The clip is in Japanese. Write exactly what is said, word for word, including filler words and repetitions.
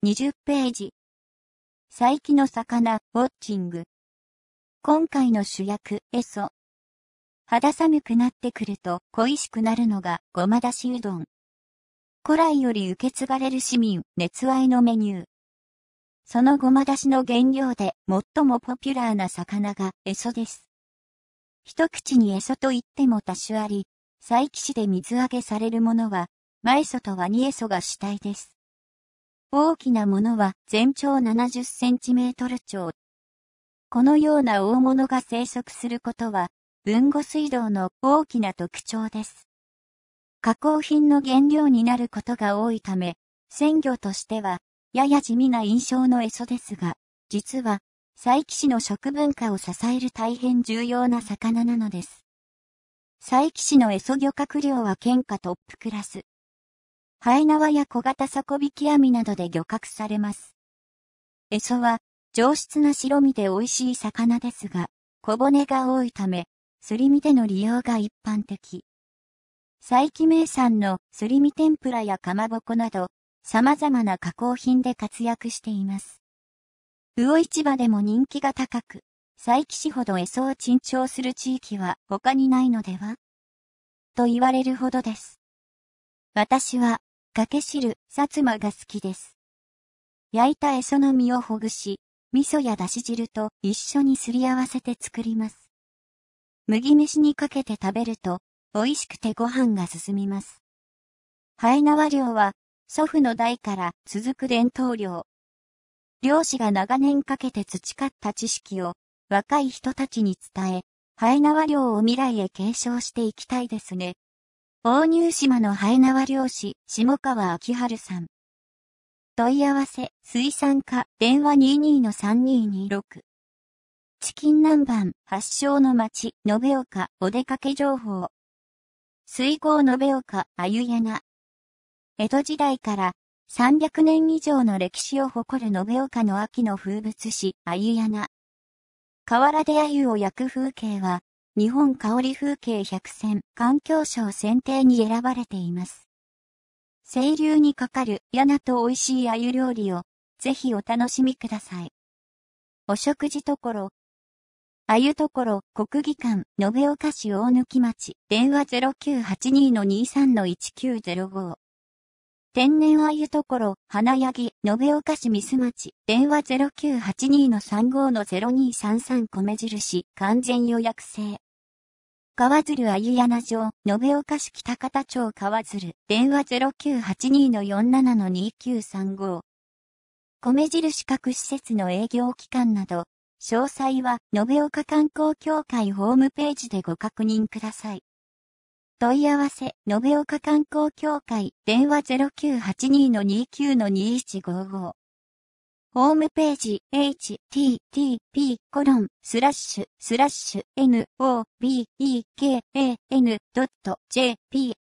にじゅっページ。佐伯の魚、ウォッチング。今回の主役、エソ。肌寒くなってくると恋しくなるのがごまだしうどん。古来より受け継がれる市民、熱愛のメニュー。そのごまだしの原料で最もポピュラーな魚がエソです。一口にエソと言っても多種あり、佐伯市で水揚げされるものは、マエソとワニエソが主体です。大きなものは全長ななじゅっセンチメートル超。このような大物が生息することは、豊後水道の大きな特徴です。加工品の原料になることが多いため、鮮魚としては、やや地味な印象のエソですが、実は、佐伯市の食文化を支える大変重要な魚なのです。佐伯市のエソ漁獲量は県下トップクラス。はえ縄や小型底引き網などで漁獲されます。エソは上質な白身で美味しい魚ですが、小骨が多いため、すり身での利用が一般的。佐伯名産のすり身天ぷらやかまぼこなど、様々な加工品で活躍しています。魚市場でも人気が高く、佐伯市ほどエソを珍重する地域は他にないのではと言われるほどです。私は、かけ汁、さつまが好きです。焼いたエソの身をほぐし、味噌やだし汁と一緒にすり合わせて作ります。麦飯にかけて食べると、美味しくてご飯が進みます。はえ縄漁は、祖父の代から続く伝統漁。漁師が長年かけて培った知識を、若い人たちに伝え、はえ縄漁を未来へ継承していきたいですね。大入島のはえ縄漁師、下川明春さん。問い合わせ、水産課、電話 にじゅうにのさんにーにーろく。チキン南蛮、発祥の町、延岡、お出かけ情報。水郷延岡、あゆやな。江戸時代からさんびゃくねん以上の歴史を誇る延岡の秋の風物詩、あゆやな。河原で鮎を焼く風景は、日本香り風景百選環境省選定に選ばれています。清流にかかるやなと美味しい鮎料理をぜひお楽しみください。お食事処、鮎処国技館延岡市大貫町電話 ゼロきゅうはちにーのにーさんのいちきゅうゼロご。天然鮎処花柳延岡市水町電話 ゼロきゅうはちにーのさんごのゼロにーさんさん 米印完全予約制。川鶴あゆやな城、延岡市北方町川鶴、電話 ゼロきゅうはちにーのよんななのにーきゅうさんご。米印各施設の営業期間など、詳細は延岡観光協会ホームページでご確認ください。問い合わせ、延岡観光協会、電話 ゼロきゅうはちにーのにーきゅうのにーいちごご。ホームページ、エイチティーティーピーコロンスラッシュスラッシュエヌオービーイーケーエーエヌドットジェーピー